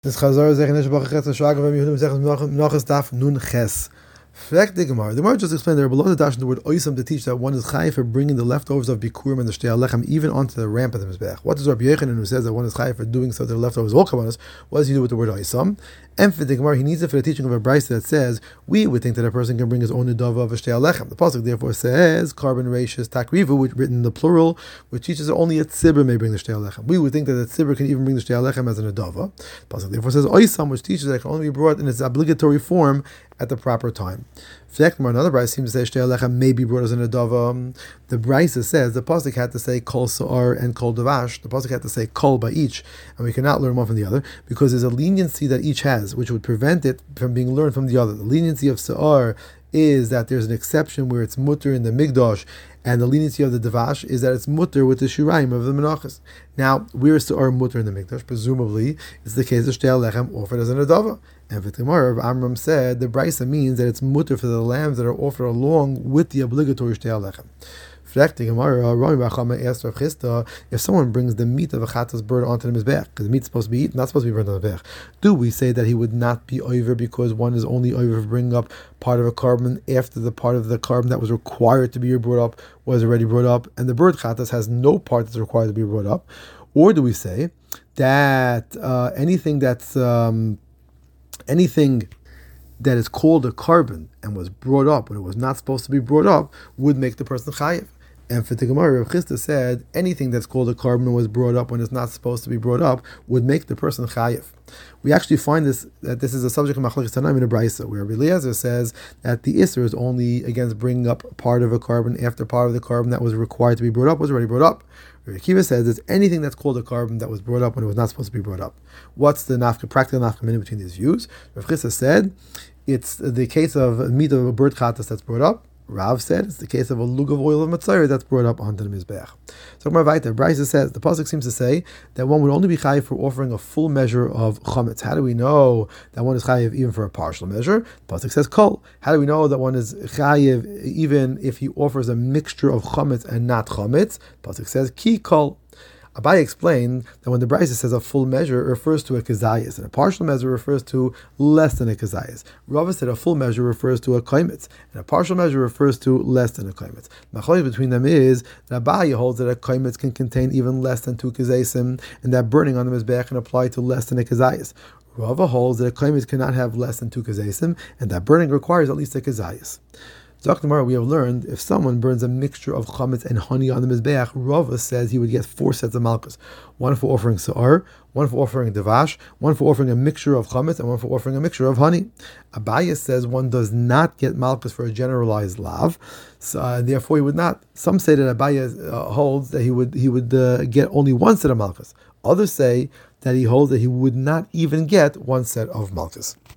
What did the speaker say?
This Chazar Zechinish Bachachet Shagav Yehudim Zechus Menachas Daf Nun Ches. Fact the Gemara. The Gemara just explained there below the dash the word oisam to teach that one is chayiv for bringing the leftovers of bikurim and the shtei alechem even onto the ramp of the mizbech. What does Rabbi Yochanan who says that one is chayiv for doing so to the leftovers all kavanos? What does he do with the word oisam? And for the Gemara, he needs it for the teaching of a brayso that says we would think that a person can bring his own nedava of a shtei alechem. The pasuk therefore says carbon rachis takrivu, which written in the plural, which teaches that only a tzibur may bring the shtei alechem. We would think that a tzibur can even bring the shtei alechem as a nedava. The pasuk therefore says oisam, which teaches that it can only be brought in its obligatory form at the proper time. Another brayso seems to say shtei alechem may be brought as a nedava. The brayso says the pasuk had to say kol sa'ar and kol davash. The pasuk had to say kol by each, and we cannot learn one from the other because there's a leniency that each has, which would prevent it from being learned from the other. The leniency of sa'ar is that there's an exception where it's mutter in the migdash, and the leniency of the davash is that it's mutter with the shiraim of the menachas. Now, where is sa'ar mutter in the migdash? Presumably, it's the case of shtei alechem offered as a nedava. And the Gemara of Amram said the brayso means that it's mutter for the lambs that are offered along with the obligatory shtei alechem. The Gemara, Rami Bar Chama asked Rav Chisda, if someone brings the meat of a chatas bird onto the mizbech, because the meat's supposed to be eaten, not supposed to be burned on the mizbech, do we say that he would not be over because one is only over for bringing up part of a carbon after the part of the carbon that was required to be brought up was already brought up, and the bird chatas has no part that's required to be brought up? Or do we say that anything that is called a carbon and was brought up when it was not supposed to be brought up would make the person chayiv? And for the Gemara, Rav Chisda said anything that's called a carbon and was brought up when it's not supposed to be brought up would make the person chayiv. We actually find that this is a subject of Machlokes Tanaim in a brayso, where Rabbi Eliezer says that the Isser is only against bringing up part of a carbon after part of the carbon that was required to be brought up was already brought up. Rabbi Akiva says it's anything that's called a carbon that was brought up when it was not supposed to be brought up. What's the practical nafkamina between these views? Rav Chisda said it's the case of meat of a bird chatas that's brought up. Rav said it's the case of a lug of oil of matzah that's brought up onto the mizbech. So Brayso says the pasuk seems to say that one would only be chayiv for offering a full measure of chametz. How do we know that one is chayiv even for a partial measure? The pasuk says kol. How do we know that one is chayiv even if he offers a mixture of chametz and not chametz? The pasuk says ki kol. Abaye explained that when the brayso says a full measure, it refers to a kezayis, and a partial measure refers to less than a kezayis. Rava said a full measure refers to a kaimitz, and a partial measure refers to less than a kaimitz. The machlokes between them is that Abaye holds that a kaimitz can contain even less than 2 kezayisim, and that burning on the mizbech can apply to less than a kezayis. Rava holds that a kaimitz cannot have less than 2 kezayisim, and that burning requires at least a kezayis. Zaktamar, we have learned if someone burns a mixture of chametz and honey on the mizbeach, Rava says he would get 4 sets of malchus. One for offering sa'ar, one for offering devash, one for offering a mixture of chametz, and one for offering a mixture of honey. Abaye says one does not get malchus for a generalized lav, so therefore he would not. Some say that Abaye holds that he would get only 1 set of malchus. Others say that he holds that he would not even get 1 set of malchus.